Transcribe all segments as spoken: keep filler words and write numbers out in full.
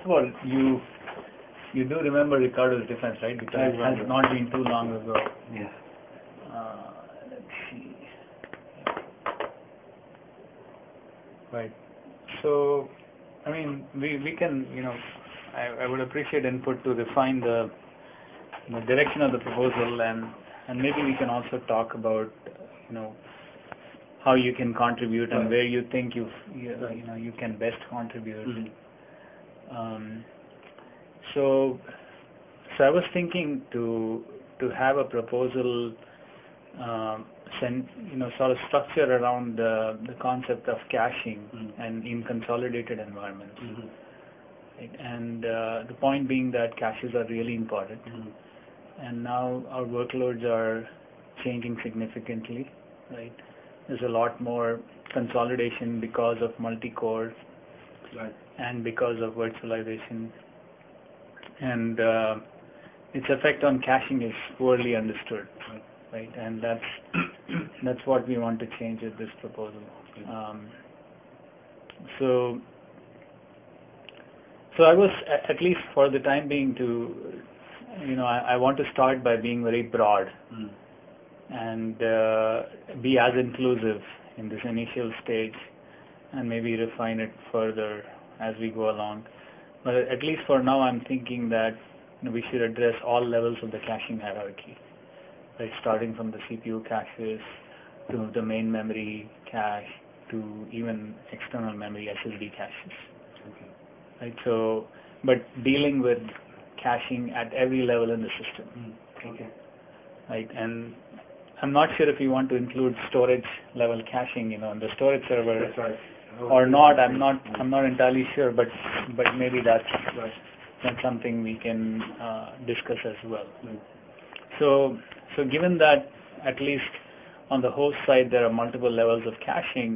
of all, you you do remember Ricardo's defense, right? Because it has not been too long ago. Yes. Uh, let's see. Right. So, I mean, we we can, you know, I, I would appreciate input to refine the, the direction of the proposal, and and maybe we can also talk about, you know, how you can contribute and right. where you think you you, right. you know you can best contribute. Mm-hmm. Um, so, so I was thinking to to have a proposal, um, send, you know, sort of structure around the the concept of caching mm-hmm. and in consolidated environments. Mm-hmm. Right? And uh, the point being that caches are really important, mm-hmm. and now our workloads are changing significantly. Right? There's a lot more consolidation because of multi-core, right. and because of virtualization, and uh, its effect on caching is poorly understood, right? right? And that's that's what we want to change with this proposal. Um, so, so I was, at least for the time being, to, you know, I, I want to start by being very broad mm. and uh, be as inclusive in this initial stage, and maybe refine it further as we go along. But at least for now, I'm thinking that, you know, we should address all levels of the caching hierarchy, right? Starting from the C P U caches to the main memory cache to even external memory S S D caches. Okay. Right. So, but dealing with caching at every level in the system. Mm. Okay. Right. And I'm not sure if you want to include storage level caching, you know, on the storage server. That's right. Or not, I'm not. I'm not entirely sure, but but maybe that's right. that's something we can uh, discuss as well. Mm. So so given that at least on the host side there are multiple levels of caching,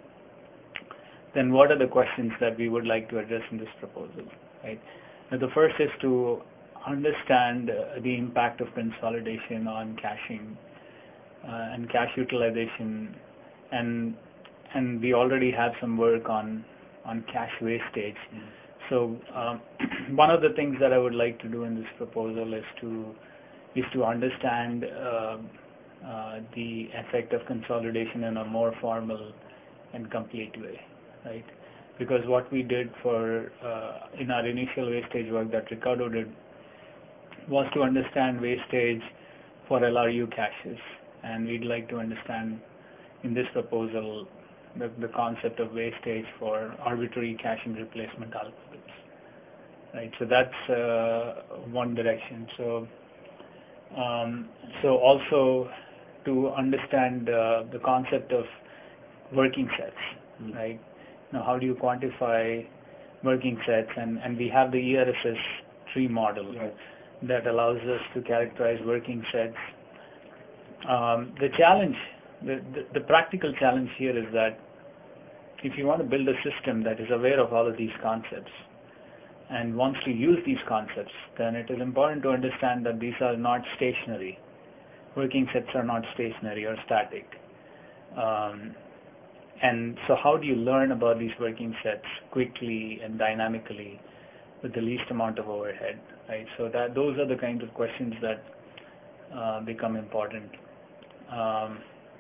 then what are the questions that we would like to address in this proposal? Right. Now the first is to understand uh, the impact of consolidation on caching uh, and cache utilization, and and we already have some work on on cache wastage. Mm. So um, one of the things that I would like to do in this proposal is to is to understand uh, uh, the effect of consolidation in a more formal and complete way, right? Because what we did for uh, in our initial wastage work that Ricardo did was to understand wastage for L R U caches, and we'd like to understand in this proposal the, the concept of wastage for arbitrary caching replacement algorithms, right? So that's uh, one direction. So, um, so also to understand uh, the concept of working sets, mm. right? Now, how do you quantify working sets? And, and we have the E R S S tree model right. that allows us to characterize working sets. Um, the challenge, the, the, the practical challenge here is that if you want to build a system that is aware of all of these concepts and wants to use these concepts, then it is important to understand that these are not stationary. Working sets are not stationary or static. Um, and so how do you learn about these working sets quickly and dynamically with the least amount of overhead, right? So that those are the kinds of questions that uh, become important. Um,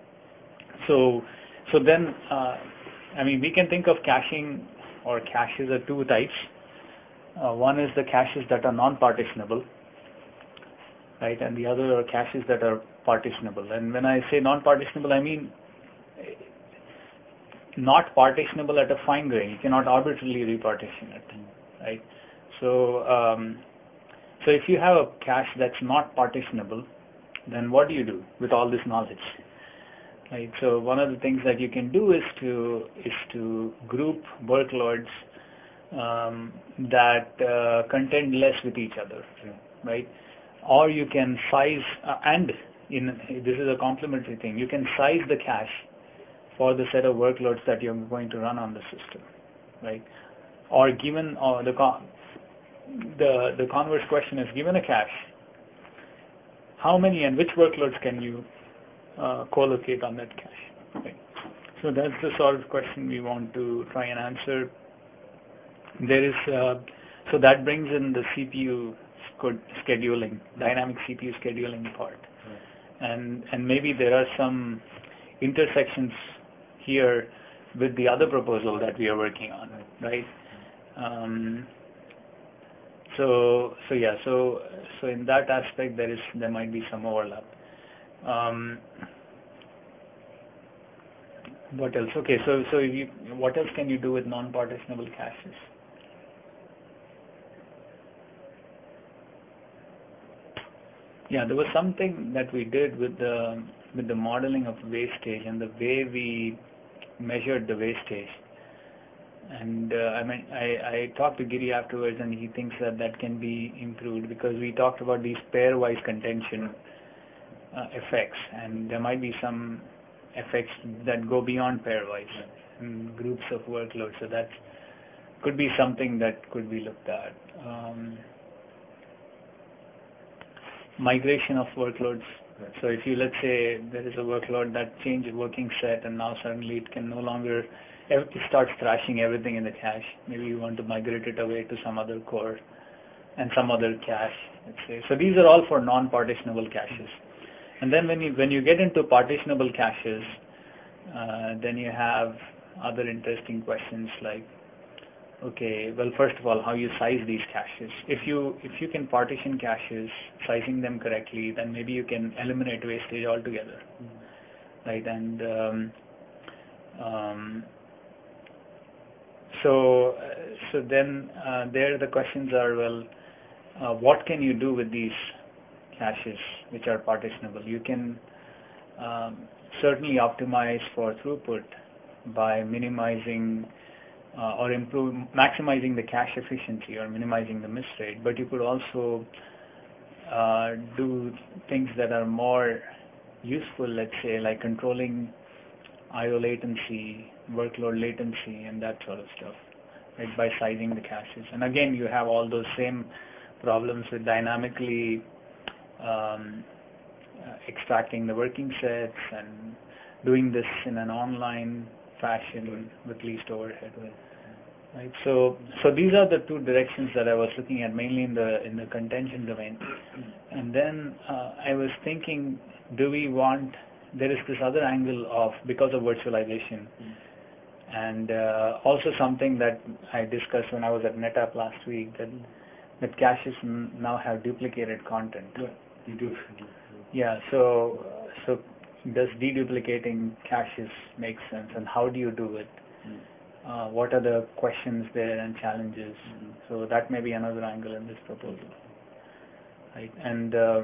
so, so then, uh, I mean, we can think of caching or caches as two types. Uh, one is the caches that are non-partitionable, right, and the other are caches that are partitionable. And when I say non-partitionable, I mean not partitionable at a fine grain. You cannot arbitrarily repartition it, right? So, um, so if you have a cache that's not partitionable, then what do you do with all this knowledge? Right. So one of the things that you can do is to is to group workloads um, that uh, contend less with each other, right? Or you can size uh, and in this is a complementary thing. You can size the cache for the set of workloads that you're going to run on the system, right? Or given uh, the con- the the converse question is, given a cache, how many and which workloads can you Uh, co-locate on that cache. Right. So that's the sort of question we want to try and answer. There is uh, So that brings in the C P U scheduling, dynamic C P U scheduling part. Right. And and maybe there are some intersections here with the other proposal that we are working on, right? Um, so so yeah, so so in that aspect there is there might be some overlap. Um, what else? Okay, so so you, what else can you do with non-partitionable caches? Yeah, there was something that we did with the with the modeling of wastage and the way we measured the wastage. And uh, I mean, I, I talked to Giri afterwards, and he thinks that that can be improved because we talked about these pairwise contention uh, effects, and there might be some effects that go beyond pairwise in groups of workloads. So that could be something that could be looked at. Um, migration of workloads. So if you, let's say, there is a workload that changed working set and now suddenly it can no longer, it starts thrashing everything in the cache. Maybe you want to migrate it away to some other core and some other cache, let's say. So these are all for non-partitionable caches. And then when you when you get into partitionable caches, uh, then you have other interesting questions like, okay, well, first of all, how you size these caches. If you if you can partition caches, sizing them correctly, then maybe you can eliminate wastage altogether, mm-hmm. right? And um, um, so uh, so then uh, there the questions are, well, uh, what can you do with these caches which are partitionable? You can um, certainly optimize for throughput by minimizing Uh, or improve, maximizing the cache efficiency or minimizing the miss rate. But you could also uh, do things that are more useful, let's say, like controlling I O latency, workload latency, and that sort of stuff, right, by sizing the caches. And again, you have all those same problems with dynamically um, uh, extracting the working sets and doing this in an online fashion with least overhead. Right. So, so these are the two directions that I was looking at, mainly in the in the contention domain. And then uh, I was thinking, do we want? There is this other angle of because of virtualization, and uh, also something that I discussed when I was at NetApp last week, that that caches now have duplicated content. You do. Yeah. So, so does deduplicating caches make sense, and how do you do it? Mm. Uh, what are the questions there and challenges? Mm-hmm. So that may be another angle in this proposal, right? And uh,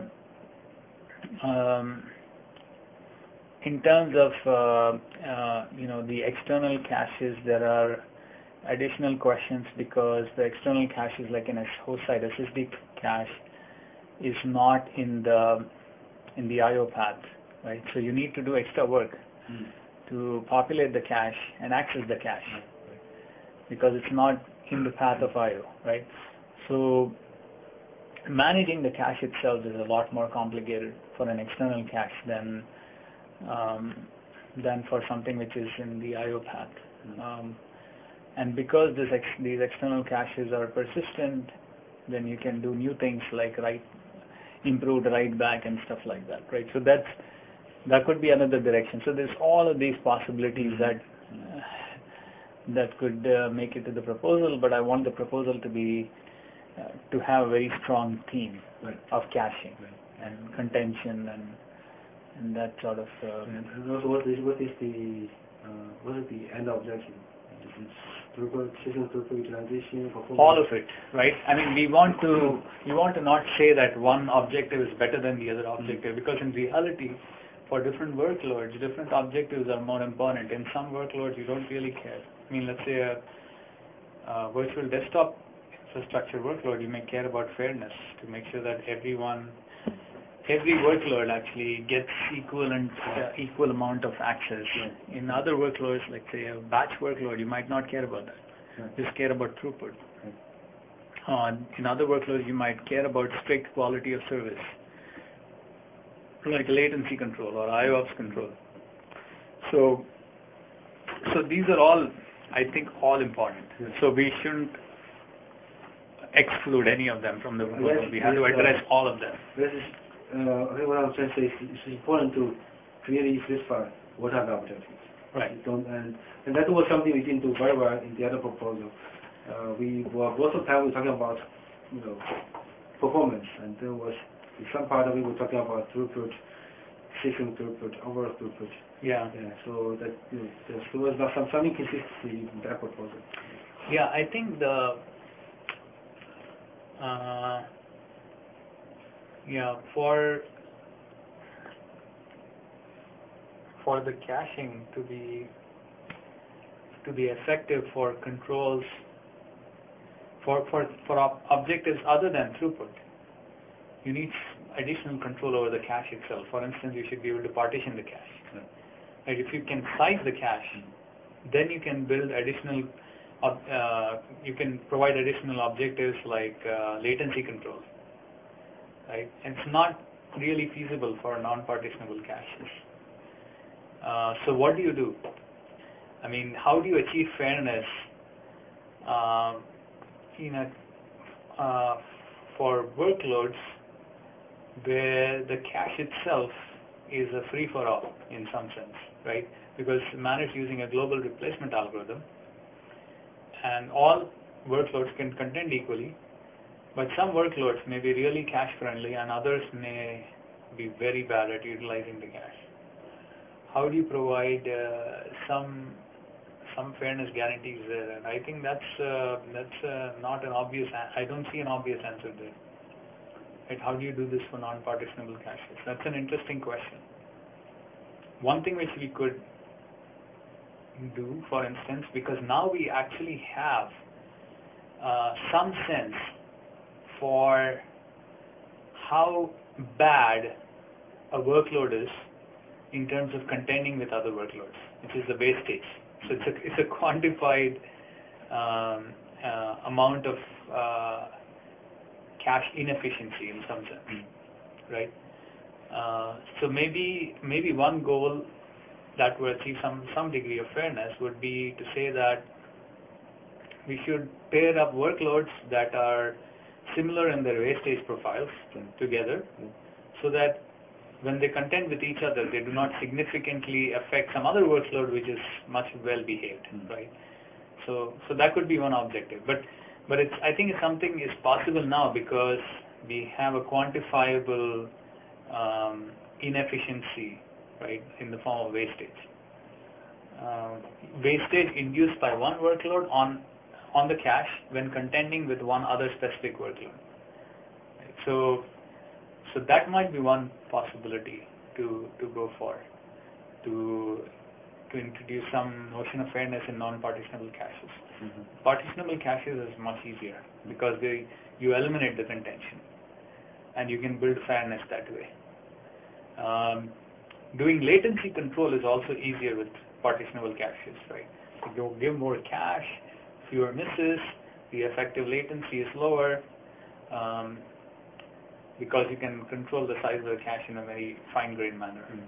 um, in terms of uh, uh, you know the external caches, there are additional questions because the external caches, like in a host side S S D cache, is not in the in the I O path, right? So you need to do extra work mm. to populate the cache and access the cache, because it's not in the path of I O, right? So managing the cache itself is a lot more complicated for an external cache than um, than for something which is in the I O path. Mm-hmm. Um, and because this ex these external caches are persistent, then you can do new things like write, improved write back and stuff like that, right? So that's that could be another direction. So there's all of these possibilities mm-hmm. that. Uh, that could uh, make it to the proposal, but I want the proposal to be uh, to have a very strong theme right. of caching right. and contention and and that sort of. Uh, and also, what is what is the uh, what is the end objective? Throughput, system throughput utilization, performance. All of it, right? I mean, we want to we want to not say that one objective is better than the other objective, because in reality, for different workloads, different objectives are more important. In some workloads, you don't really care. I mean, let's say a, a virtual desktop infrastructure workload, you may care about fairness to make sure that everyone, every workload actually gets equivalent, uh, equal amount of access. Right. In other workloads, like say a batch workload, you might not care about that. Right. Just care about throughput. Right. Uh, in other workloads, you might care about strict quality of service, like latency control or I O P S control. So, so these are all, I think, all important. Yes. So we shouldn't exclude any of them from the proposal. Yes, We have to yes, address uh, all of them. This is, uh, I think what I'm trying to say is it's important to clearly specify what are the objectives. Right. You don't, and, and that was something we didn't do very well in the other proposal. Uh, we were most of the time we were talking about, you know, performance, and there was in some part of it we were talking about throughput, system throughput, overall throughput. Yeah. Yeah. So that, you know, there was some some inconsistency in that proposal. Yeah, I think the uh, yeah for for the caching to be to be effective for controls for for for ob objectives other than throughput, you need additional control over the cache itself. For instance, you should be able to partition the cache. Yeah. Right? If you can size the cache, then you can build additional uh, you can provide additional objectives like uh, latency control. Right? And it's not really feasible for non-partitionable caches. Uh, so what do you do? I mean, how do you achieve fairness uh, in a, uh, for workloads where the cache itself is a free-for-all in some sense, right? Because man is using a global replacement algorithm, and all workloads can contend equally, but some workloads may be really cache-friendly and others may be very bad at utilizing the cache. How do you provide uh, some some fairness guarantees there? And I think that's uh, that's uh, not an obvious. I don't see an obvious answer there. Right? How do you do this for non-partitionable caches? That's an interesting question. One thing which we could do, for instance, because now we actually have uh, some sense for how bad a workload is in terms of contending with other workloads, which is the base stage. So it's a, it's a quantified um, uh, amount of uh, cache inefficiency in some sense, right? Uh, so maybe maybe one goal that would achieve some some degree of fairness would be to say that we should pair up workloads that are similar in their base stage profiles together, so that when they contend with each other, they do not significantly affect some other workload which is much well behaved, mm. right? So, so that could be one objective. But, but it's I think something is possible now because we have a quantifiable um, inefficiency, right, in the form of wastage. Uh, wastage induced by one workload on on the cache when contending with one other specific workload. Right? So. So that might be one possibility to to go for, to to introduce some notion of fairness in non-partitionable caches. Mm-hmm. Partitionable caches is much easier because they you eliminate the contention, and you can build fairness that way. Um, doing latency control is also easier with partitionable caches, right? You give more cache, fewer misses, the effective latency is lower. Um, because you can control the size of the cache in a very fine-grained manner. Mm.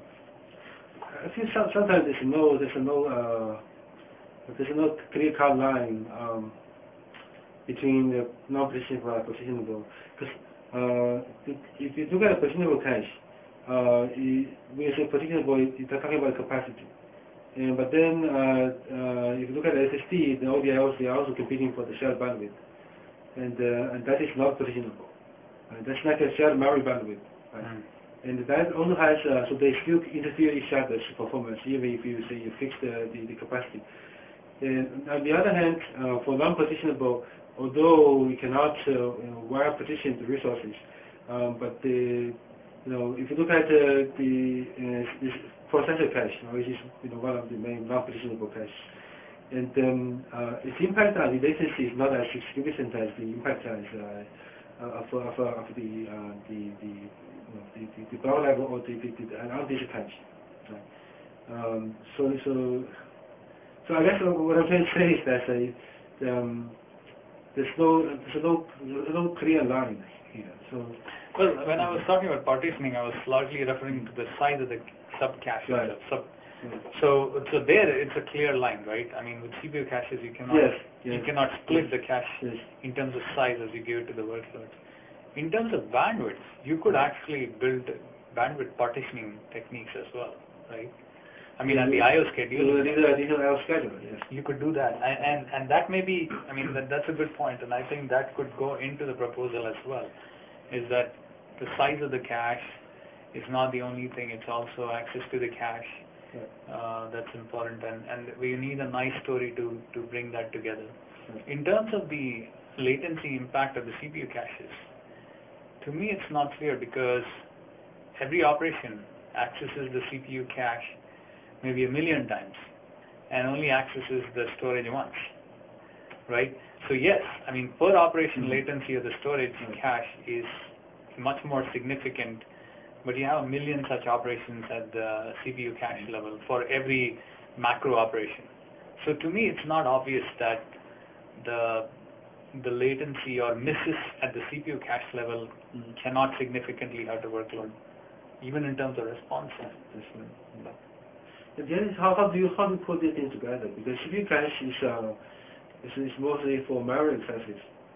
I think some, sometimes there's no there's no uh, there's no clear-cut line um, between the non-partitionable and partitionable. Because uh, if you look at a partitionable cache, uh, when you say partitionable, you're talking about capacity. And, but then uh, uh, if you look at the S S D, the O D Is they are also competing for the shared bandwidth, and uh, and that is not partitionable. Uh, that's like a shared memory bandwidth, right? Mm. And that also has, uh, so they still interfere each other's performance, even if you say you fix the, the, the capacity. And on the other hand, uh, for non-partitionable, although we cannot uh, you know, wire partition the resources, um, but the, you know, if you look at uh, the uh, this processor cache, you know, which is you know one of the main non-partitionable caches, and um, uh, its impact on the latency is not as significant as the impact as uh, Of, of, of the, uh, the, the, you know, the, the, the ground level or the, the, the, the undigital cache. Right? Um, so, so, so I guess what I'm trying to say is that uh, um, there's no, there's no, there's no clear line here. So, well, when I was talking about partitioning, I was largely referring to the size of the sub cache, right. sub Yeah. So, so there it's a clear line, right? I mean, with C P U caches, you cannot Yes, you yes. cannot split the cache Yes. in terms of size as you give it to the workloads. In terms of bandwidth, you could actually build bandwidth partitioning techniques as well, right? I mean, at the I O schedule, These are these are I O schedule, yes. you could do that, and and, and that may be. I mean, that, that's a good point, and I think that could go into the proposal as well. Is that the size of the cache is not the only thing; it's also access to the cache. Uh, that's important, and, and we need a nice story to, to bring that together. In terms of the latency impact of the C P U caches, to me it's not clear because every operation accesses the C P U cache maybe a million times and only accesses the storage once, right? So yes, I mean per operation latency of the storage cache is much more significant, but you have a million such operations at the C P U cache level for every macro operation. So to me, it's not obvious that the the latency or misses at the C P U cache level cannot significantly hurt the workload, even in terms of response time. And then is how, how do you how do you put these things together? Because C P U cache is uh, is, is mostly for memory accesses,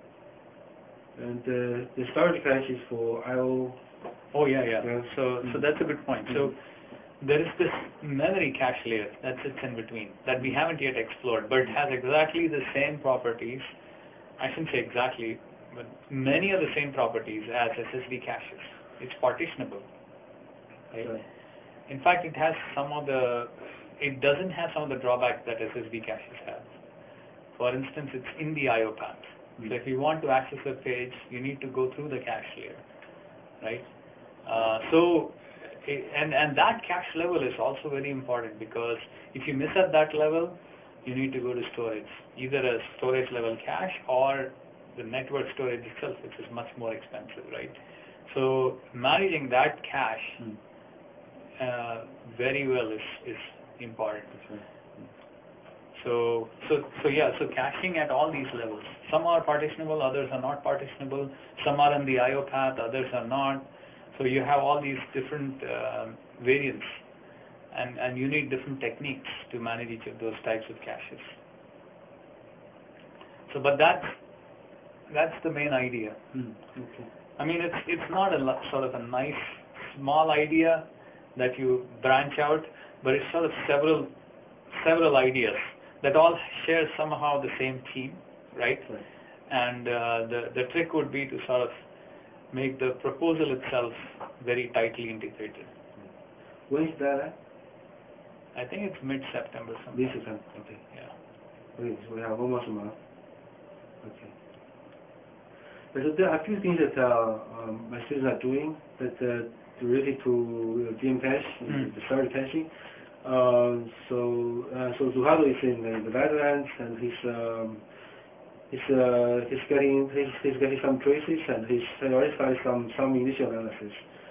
and uh, the storage cache is for I O. Oh yeah, yeah. Yeah. So, mm-hmm. so that's a good point. So, there is this memory cache layer that sits in between that we haven't yet explored, but it has exactly the same properties. I shouldn't say exactly, but many of the same properties as S S D caches. It's partitionable. Right? Right. In fact, it has some of the. It doesn't have some of the drawbacks that S S D caches have. For instance, it's in the I O path. Mm-hmm. So if you want to access a page, you need to go through the cache layer. Right, uh, so and and that cache level is also very important because if you miss at that level, you need to go to storage, either a storage level cache or the network storage itself, which is much more expensive, right? So managing that cache uh, very well is is important. So so so yeah, so caching at all these levels. Some are partitionable, others are not partitionable. Some are in the I O path, others are not. So you have all these different uh, variants, and and you need different techniques to manage each of those types of caches. So, but that's that's the main idea. Mm, okay. I mean, it's it's not a sort of a nice small idea that you branch out, but it's sort of several several ideas that all share somehow the same theme, right? Right. And uh, the the trick would be to sort of make the proposal itself very tightly integrated. When is that? I think it's mid-September sometime. Mid-September. Okay. Yeah. Okay, so we have almost a month. Okay. But so there are a few things that uh, um, my students are doing that uh, related to uh, V M cache, mm. the storage caching. Uh, so, uh, so Zuhado is in uh, the Netherlands, and he's um, he's uh, he's getting he's, he's getting some traces, and he's he already started some some initial analysis.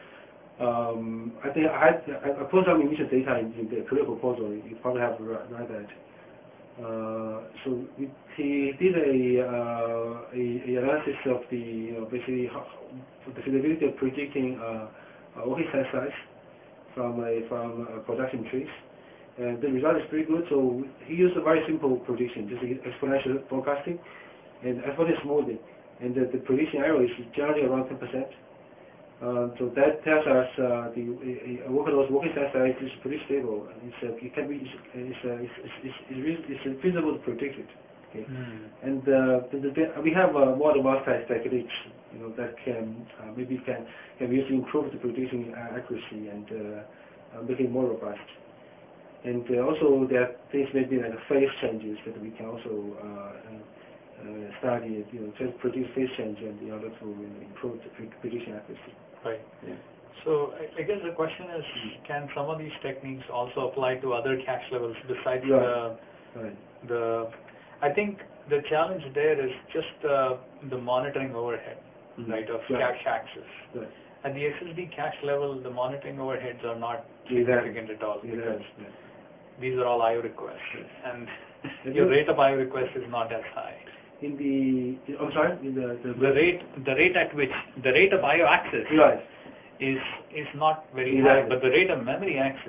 Um, I think I had I put some initial data in, in the career proposal. You probably have read, read that. Uh, so we, he did a, uh, a a analysis of the you know, basically how, the feasibility of predicting uh, uh, working set size from a from a production trees. And the result is pretty good. So he used a very simple prediction, just exponential forecasting, and exponential smoothing. And the, the prediction error is generally around ten percent. Um, so that tells us uh, the a, a workload's working set size is pretty stable. It's, uh, it can be it's, it's, uh, it's, it's, it's, it's feasible to predict it. Okay. Mm. And uh, the, the, we have uh, more advanced techniques, you know, that can uh, maybe can can be used to improve the prediction accuracy and uh, uh, make it more robust. And uh, also there are things maybe like phase changes that we can also uh, uh, study, you know, just predict phase change and in order to you know, improve the prediction accuracy. Right. Yeah. So I, I guess the question is, mm. can some of these techniques also apply to other cache levels besides right. the right. the? I think the challenge there is just uh, the monitoring overhead, mm. right, of right. cache access. Right. At the S S D cache level, the monitoring overheads are not significant exactly. at all because exactly. these are all I O requests, and your rate of I O requests is not as high. In the, I'm sorry, in the the, the rate the rate at which the rate of I O access right. is is not very exactly. high, but the rate of memory access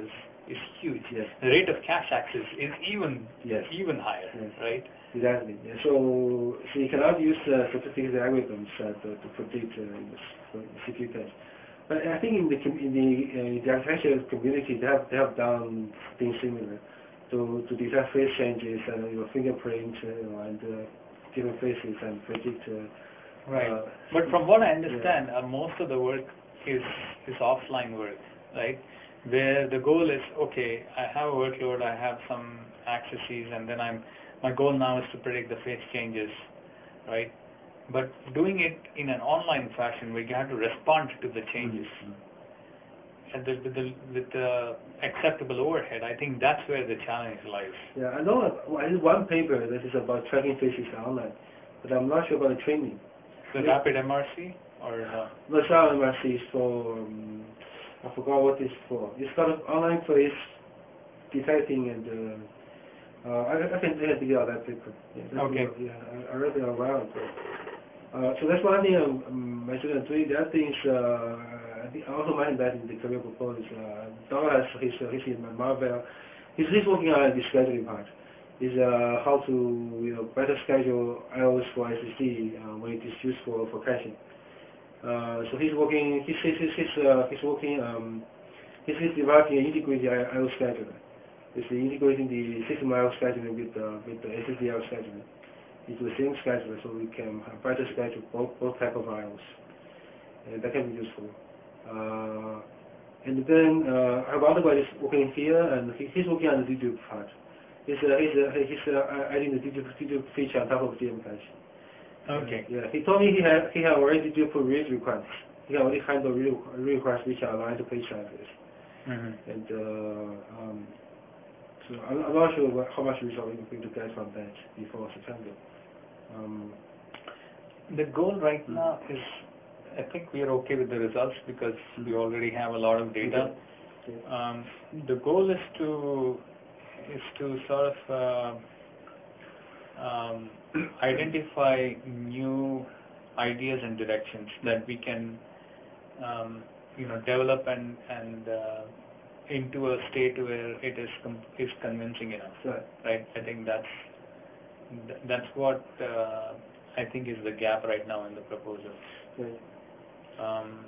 is huge. Yes. The rate of cache access is even yes. even higher, yes. right? Exactly. Yeah. So, so you cannot use uh, sophisticated algorithms uh, to, to predict uh, C P U cache. But I think in the in the, uh, the architecture community, they have they have done things similar to to detect face changes and your fingerprint uh, you know, and uh, different faces and predict. Uh, right. Uh, but from what I understand, yeah. uh, most of the work is is offline work, right? Where the goal is, okay, I have a workload, I have some accesses, and then I'm my goal now is to predict the face changes, right? But doing it in an online fashion where you have to respond to the changes mm-hmm. and the, with the with the acceptable overhead, I think that's where the challenge lies. Yeah, I know. I did one paper that is about tracking faces online, but I'm not sure about the training. The yeah. rapid M R C or no? The rapid M R C is for um, I forgot what it's for. It's called online face detecting and. Uh, uh, I, I can I can dig out that paper. Yeah, okay. Paper, yeah, I, I read it a while ago. Uh, so that's one thing I'm, I'm mentioning. The other thing is, uh, I, think I also mentioned that in the career proposal. Uh, Donald has his, uh, his in Marvel. He's, he's working on the scheduling part. Is uh, how to you know better schedule I O S for S S D uh, when it is used for for caching. Uh, so he's working. He's he's he's, he's, uh, he's working. Um, he's, he's developing an integrated I O S scheduler. It's integrating the system I O S scheduling with uh, with the S S D I O S scheduling into the same scheduler, so we can have better schedule both both type of I O S, and that can be useful. Uh, and then uh, I have other guys working here, and he, he's working on the dedupe part. He's uh, he's uh, he's uh, adding the dedupe, dedupe feature on top of D M cache. Okay. Uh, yeah, he told me he had he had already dedupe read requests. He already handled read requests which are aligned to page sizes. Mm-hmm. And uh, um, so I'm, I'm not sure what, how much result we're going to get from that before September. Um, the goal right now is, I think we are okay with the results because we already have a lot of data. okay. Um, the goal is to is to sort of uh, um, identify new ideas and directions that we can um, you know develop and and uh, into a state where it is com- is convincing enough. Right. Right. I think that's th- that's what uh, I think is the gap right now in the proposal. Right. Um,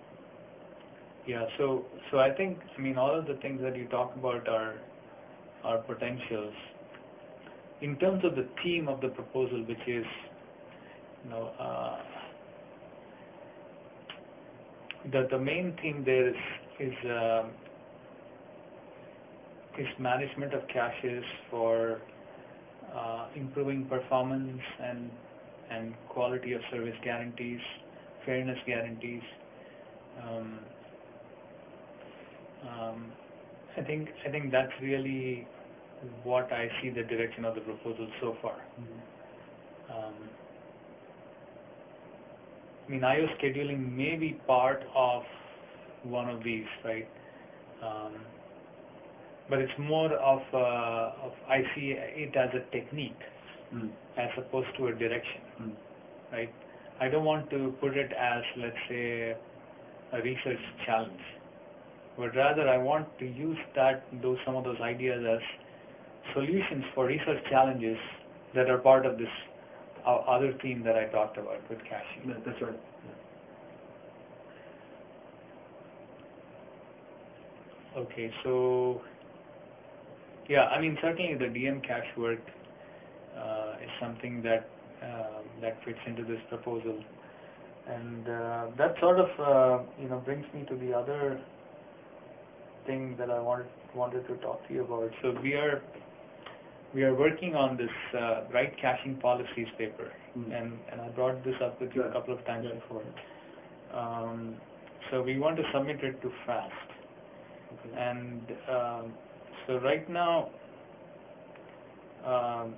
yeah. So so I think I mean all of the things that you talk about are are potentials. In terms of the theme of the proposal, which is you know uh, the the main theme there is is uh, is management of caches for uh, improving performance and and quality of service guarantees, fairness guarantees. Um, um, I think I think that's really what I see the direction of the proposal so far. Mm-hmm. Um, I mean, I O scheduling may be part of one of these, right? Um, but it's more of, uh, of I see it as a technique mm. as opposed to a direction, mm. right? I don't want to put it as, let's say, a research challenge, but rather I want to use that those some of those ideas as solutions for research challenges that are part of this uh, other theme that I talked about with caching. Yeah, that's right. Yeah. Okay, so yeah, I mean certainly the D M cache work uh, is something that uh, that fits into this proposal, and uh, that sort of uh, you know brings me to the other thing that I wanted wanted to talk to you about. So we are we are working on this uh, right caching policies paper, mm. and and I brought this up with you yeah. a couple of times yeah. before. Um, so we want to submit it to FAST, okay. and um, so right now um,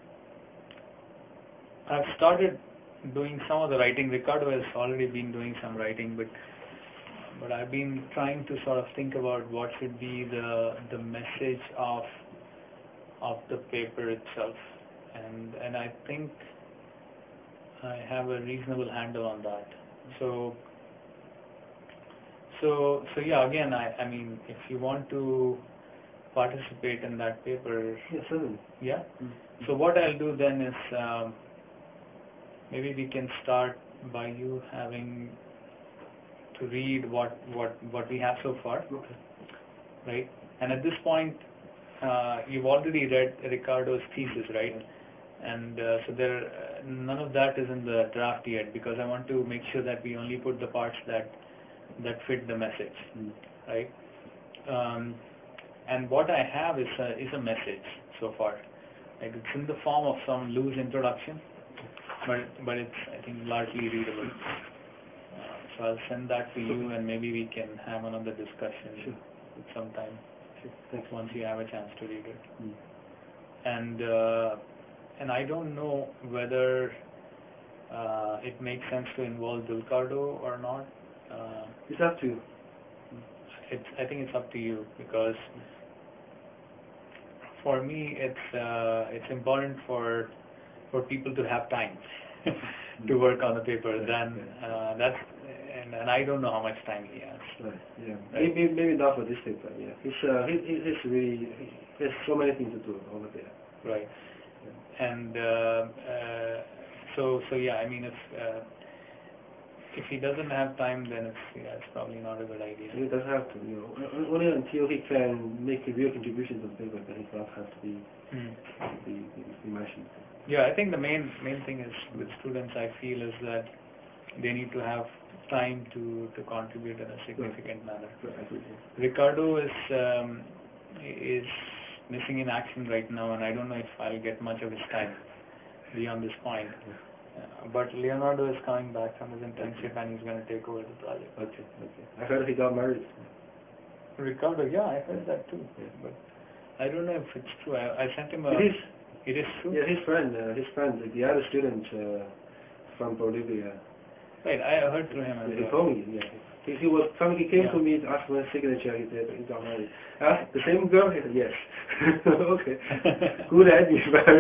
I've started doing some of the writing. Ricardo has already been doing some writing, but but I've been trying to sort of think about what should be the the message of of the paper itself, and and I think I have a reasonable handle on that. So so so yeah, again, I I mean, if you want to participate in that paper. Yeah, certainly. Yeah. Mm. So what I'll do then is um, maybe we can start by you having to read what what what we have so far, Okay. right? And at this point, uh, you've already read Ricardo's thesis, right? And uh, so there, uh, none of that is in the draft yet because I want to make sure that we only put the parts that that fit the message, Mm. right? Um, and what I have is a, is a message so far. Like it's in the form of some loose introduction, but but it's I think largely readable. Uh, so I'll send that to you, and maybe we can have another discussion Sure. sometime. Sure. Thanks. Once you have a chance to read it. Mm. And uh, and I don't know whether uh, it makes sense to involve Ricardo or not. Uh, It's up to you. it's I think it's up to you because for me it's uh, it's important for for people to have time to work on the paper. Right, Then right. uh, that's and, and I don't know how much time he has. Right. Yeah. Right. Maybe maybe not for this paper. Yeah. He's uh he, he he's really he has so many things to do over there. Right. Yeah. And uh, uh, so so yeah, I mean if uh, if he doesn't have time, then it's yeah, it's probably not a good idea. He doesn't have to. You know, o- only until he can make a real contribution to the paper, then he does have to be Hmm. be, be, be mentioned. Yeah, I think the main main thing is with students, I feel, is that they need to have time to to contribute in a significant manner. Right. I agree. Ricardo is um, is missing in action right now, and I don't know if I'll get much of his time beyond this point. Uh, but Leonardo is coming back from his internship, and he's going to take over the project. Okay. Okay. I heard he got married. Ricardo, yeah, I heard that too, Yeah. but I don't know if it's true. I, I sent him a. It is. It is true. Yeah, his friend, uh, his friend, the other student uh, from Bolivia. Right, I heard through him as Yeah, he well. told me. Yeah. He, he was coming. He came Yeah. to me to ask for a signature. He said he got married. Uh, the same girl? He said yes. Okay. Good idea.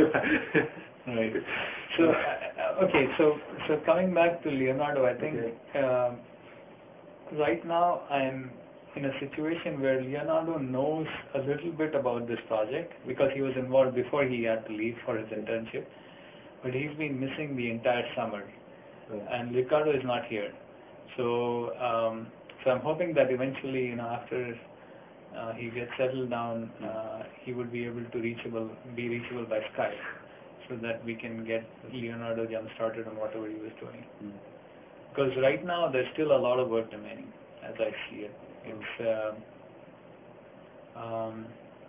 Right. So uh, okay, so so coming back to Leonardo, I think Okay. um, right now I'm in a situation where Leonardo knows a little bit about this project because he was involved before he had to leave for his internship, but he's been missing the entire summer, Right. and Ricardo is not here. So um, so I'm hoping that eventually, you know, after uh, he gets settled down, uh, he would be able to reachable, be reachable by Skype, so that we can get Leonardo jump started on whatever he was doing. Mm. Because right now there's still a lot of work remaining, as I see it. It's uh, um,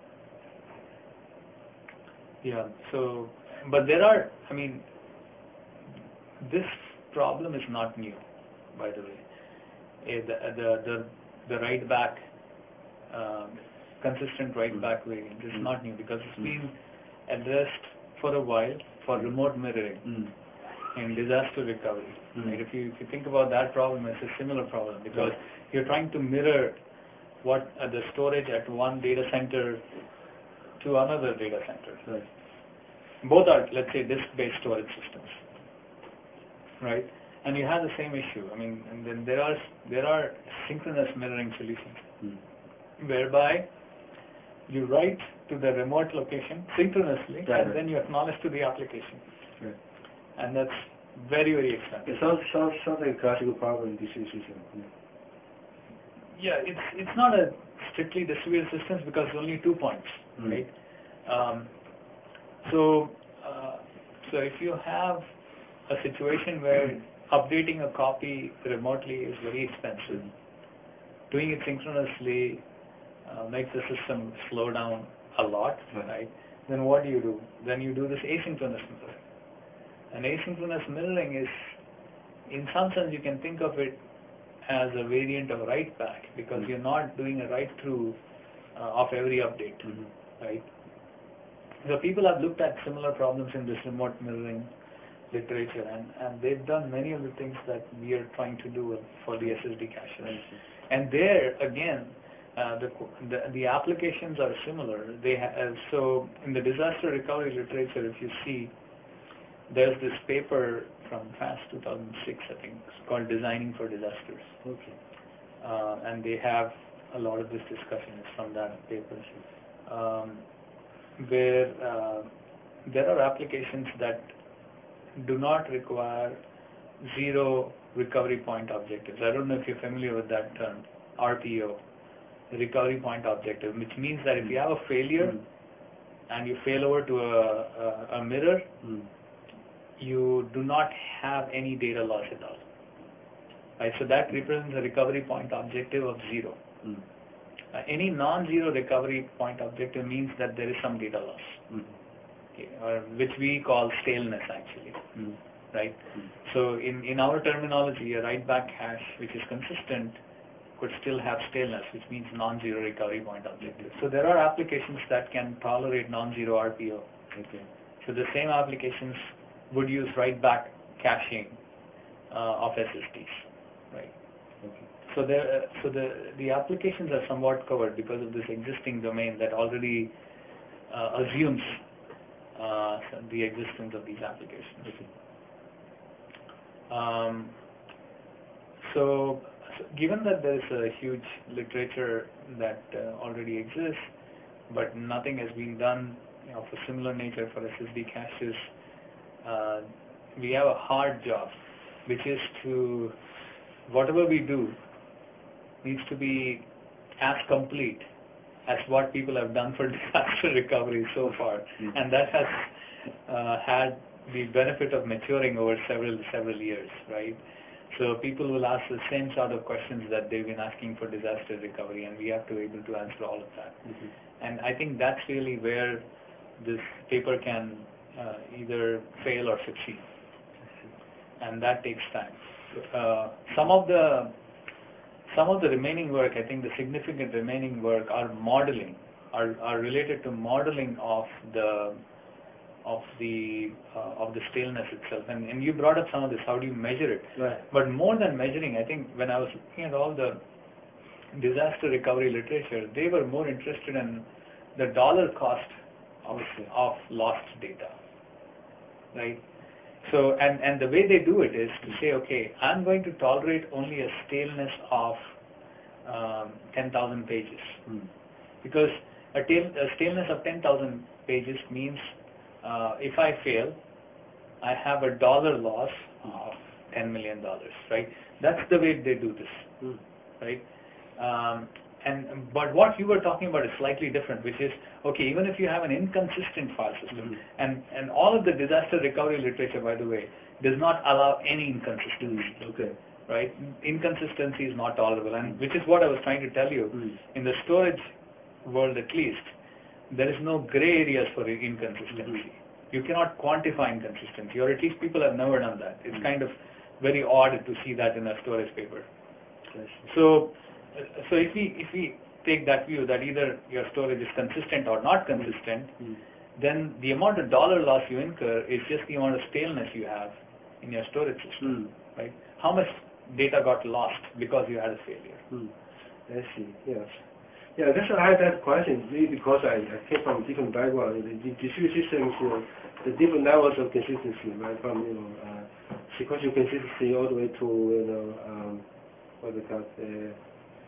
yeah. So, but there are. I mean, this problem is not new, by the way. Eh, The the the, the right back, um, consistent right back variant is Mm. not new because it's Mm. been addressed for a while for remote mirroring Mm. in disaster recovery. Mm. Right? If you if you think about that problem, it's a similar problem because Right. you're trying to mirror what uh, the storage at one data center to another data center. Right. Both are, let's say, disk-based storage systems, right? And you have the same issue. I mean, and then there are there are synchronous mirroring solutions, Mm. whereby you write to the remote location synchronously, Right, and right. then you acknowledge to the application, Right. and that's very very expensive. It sounds sounds sounds like a classical problem in distributed systems. Yeah. Yeah, it's it's not a strictly distributed systems because only two points, Mm. right? Um, so uh, so if you have a situation where updating a copy remotely is very expensive, Mm. doing it synchronously uh, makes the system slow down a lot, Right. right? Then what do you do? Then you do this asynchronous mirroring. And asynchronous mirroring is, in some sense, you can think of it as a variant of write back because Mm. you're not doing a write through uh, of every update, Mhm. right? So people have looked at similar problems in this remote mirroring literature, and, and they've done many of the things that we are trying to do for the S S D caches. Right. And there, again, uh, the, the the applications are similar. They ha- uh, so in the disaster recovery literature, if you see, there's this paper from F A S two thousand six, I think, it's called Designing for Disasters. Okay. Uh, and they have a lot of this discussion is from that paper. um, where uh, there are applications that do not require zero recovery point objectives. I don't know if you're familiar with that term, R P O, recovery point objective, which means that if you have a failure mm. and you fail over to a, a, a mirror, mm. you do not have any data loss at all. Right? So that represents a recovery point objective of zero. Mm. Uh, any non-zero recovery point objective means that there is some data loss, mm. okay, or which we call staleness actually. Mm. Right? Mm. So in, in our terminology, a write-back hash which is consistent could still have staleness, which means non-zero recovery point objective. So there are applications that can tolerate non-zero R P O. Okay. So the same applications would use write-back caching uh, of S S Ds. Right. Okay. So the uh, so the the applications are somewhat covered because of this existing domain that already uh, assumes uh, the existence of these applications. Okay. Um, so, so given that there is a huge literature that uh, already exists, but nothing has been done, you know, of a similar nature for S S D caches, uh, we have a hard job, which is to, whatever we do needs to be as complete as what people have done for disaster recovery so far, mm-hmm. and that has uh, had the benefit of maturing over several several years, right? So people will ask the same sort of questions that they've been asking for disaster recovery, and we have to be able to answer all of that. Mm-hmm. And I think that's really where this paper can uh, either fail or succeed, and that takes time. Uh, some of the some of the remaining work, I think the significant remaining work, are modeling, are are related to modeling of the of the uh, of the staleness itself. And and you brought up some of this. How do you measure it? Right. But more than measuring, I think when I was looking at all the disaster recovery literature, they were more interested in the dollar cost of okay. of lost data, right? So and and the way they do it is to say, okay, I'm going to tolerate only a staleness of um, ten thousand pages, hmm. because a, tail, a staleness of ten thousand pages means uh, if I fail, I have a dollar loss of ten million dollars, right? That's the way they do this, hmm. right? Um, and but what you were talking about is slightly different, which is, okay, even if you have an inconsistent file system, mm-hmm. and, and all of the disaster recovery literature, by the way, does not allow any inconsistency. Okay. Right? Inconsistency is not tolerable, and which is what I was trying to tell you. Mm-hmm. In the storage world, at least, there is no gray areas for inconsistency. Mm-hmm. You cannot quantify inconsistency, or at least people have never done that. It's mm-hmm. kind of very odd to see that in a storage paper. Yes. So. So if we if we take that view that either your storage is consistent or not consistent, mm. then the amount of dollar loss you incur is just the amount of staleness you have in your storage system, mm. right? How much data got lost because you had a failure? Mm. I see. Yes. Yeah, that's I had that question really because I, I came from different background. The, the distributed systems, uh, the different levels of consistency, right? From you know uh, sequential consistency all the way to you know um, what they call it. Uh,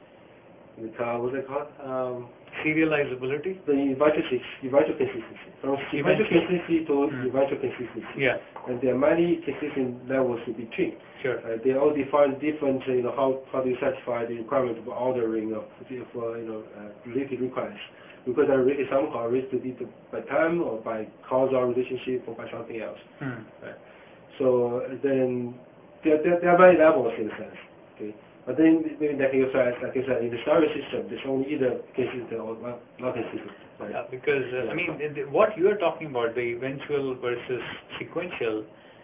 The car, what's it called? Um, Serializability? The eventual, eventual consistency. From sequential consistency to mm. eventual consistency. Yeah. And there are many consistent levels in between. Sure. Uh, they all define different, you know, how, how do you satisfy the requirement of ordering of, for, you know, uh, related requests. Because they're really somehow related to by time or by causal relationship or by something else. Mm. Right. So then there, there, there are many levels in a sense. Okay. But then, maybe like you said, like you said, in the storage system, there's only either consistent or not, not consistent. Right? Yeah, because uh, yeah. I mean, the, what you are talking about, the eventual versus sequential,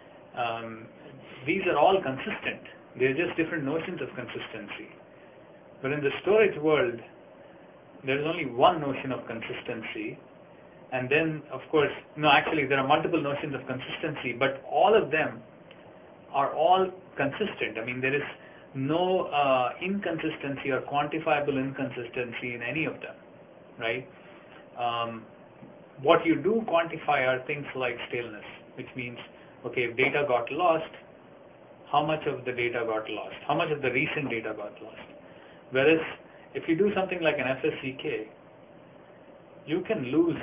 um, these are all consistent. They're just different notions of consistency. But in the storage world, there is only one notion of consistency, and then, of course, no, actually, there are multiple notions of consistency, but all of them are all consistent. I mean, there is no uh, inconsistency or quantifiable inconsistency in any of them, right? Um, what you do quantify are things like staleness, which means, okay, if data got lost, how much of the data got lost? How much of the recent data got lost? Whereas, if you do something like an F S C K, you can lose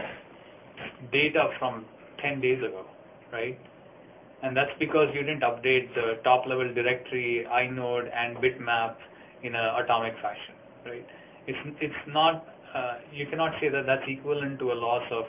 data from ten days ago, right? And that's because you didn't update the top level directory, inode, and bitmap in an atomic fashion, right? It's it's not. Uh, you cannot say that that's equivalent to a loss of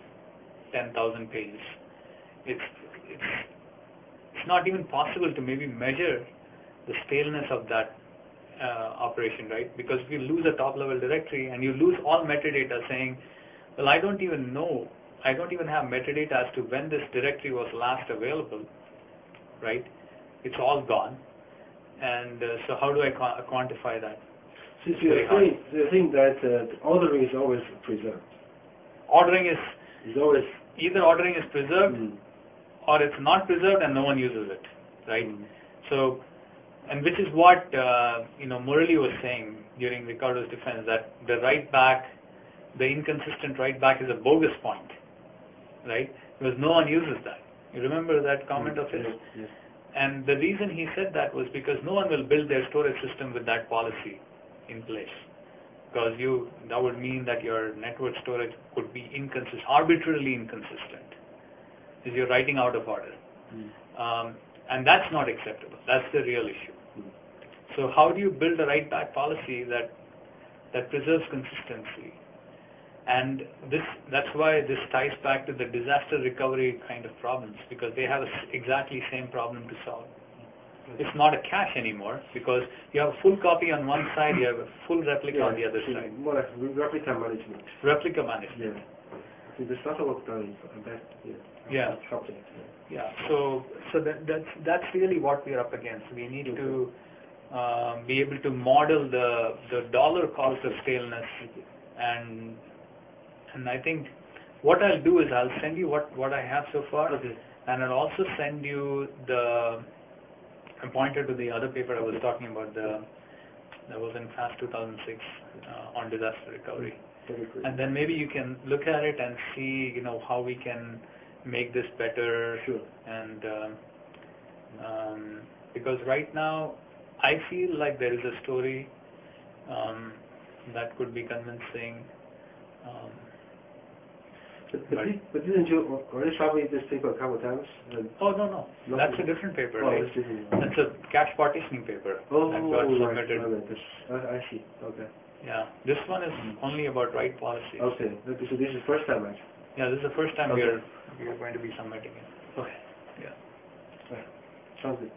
ten thousand pages. It's it's it's not even possible to maybe measure the staleness of that uh, operation, right? Because if you lose a top level directory and you lose all metadata saying, well, I don't even know, I don't even have metadata as to when this directory was last available, right? It's all gone. And uh, so how do I qu- quantify that? So you're saying, you're saying that uh, the ordering is always preserved. Ordering is, is always either ordering is preserved mm. or it's not preserved and no one uses it, right? Mm. So, and which is what uh, you know Murali was saying during Ricardo's defense, that the write back, the inconsistent write back is a bogus point, right? Because no one uses that. You remember that comment mm. of his? Yes. Yes. And the reason he said that was because no one will build their storage system with that policy in place. Because you, that would mean that your network storage could be inconsistent, arbitrarily inconsistent, because you're writing out of order. Mm. Um, and that's not acceptable. That's the real issue. Mm. So how do you build a write-back policy that that preserves consistency? And this that's why this ties back to the disaster recovery kind of problems, because they have a s- exactly same problem to solve. It's not a cache anymore, because you have a full copy on one side, you have a full replica yeah, on the other so side. More like replica management. Replica management. Yeah. So the starter work done is that yeah. Yeah. Subject. Yeah. Yeah. So so that that's that's really what we are up against. We need okay. to um, be able to model the the dollar cost of staleness, okay. and and I think what I'll do is I'll send you what what I have so far, Okay. and I'll also send you the I pointed to the other paper I was talking about, the that was in FAST two thousand six uh, on disaster recovery. And then maybe you can look at it and see, you know, how we can make this better. Sure. And um, um, because right now, I feel like there is a story um, that could be convincing. Um, But, but, did, but didn't you already submit this paper a couple of times? And oh no no, Not that's a really. different paper, Oh, right? that's different. That's a cache partitioning paper Oh, that got right, submitted. right, right. I, I see. Okay. Yeah, this one is only about write policies. Okay. Okay. So this is the first time, right? Yeah, this is the first time Okay. we are we are going to be submitting it. Okay. Yeah. Right. Sounds good.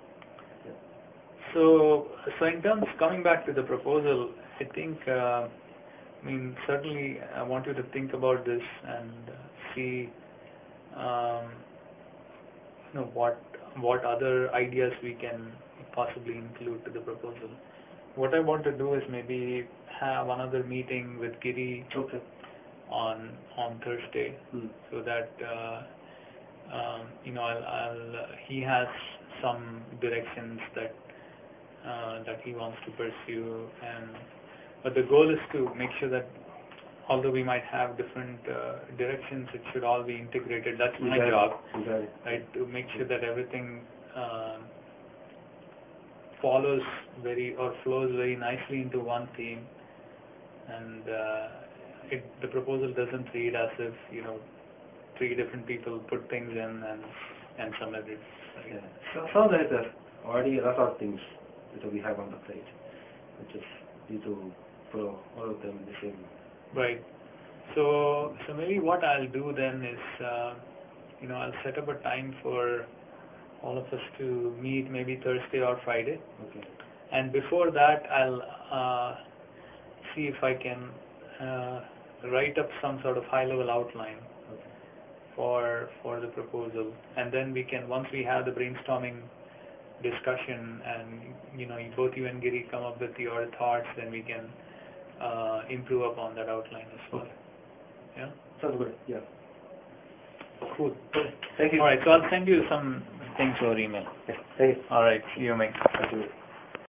So, so in terms coming back to the proposal, I think, uh, I mean, certainly I want you to think about this and uh, see, um, you know, what what other ideas we can possibly include to the proposal. What I want to do is maybe have another meeting with Giri Okay. on on Thursday, Hmm. so that uh, um, you know I'll, I'll uh, he has some directions that uh, that he wants to pursue, and but the goal is to make sure that although we might have different uh, directions, it should all be integrated. That's my Exactly. job, Exactly. right? To make sure that everything um, follows very or flows very nicely into one theme, and uh, it, the proposal doesn't read as if you know three different people put things in and and submit it. Right? Yeah. So sounds like there's already a lot of things that we have on the plate. We just need to follow all of them the same. Right. So so maybe what I'll do then is uh, you know I'll set up a time for all of us to meet, maybe Thursday or Friday. Okay. And before that, I'll uh, see if I can uh, write up some sort of high-level outline Okay. for for the proposal, and then we can, once we have the brainstorming discussion, and you know both you and Giri come up with your thoughts, then we can uh, improve upon that outline as well. Okay. Yeah. Sounds good. Yeah. Cool. Okay. Thank you. All right. So I'll send you some things over email. Yeah. Thank you. All right. See you, mate. Thank you.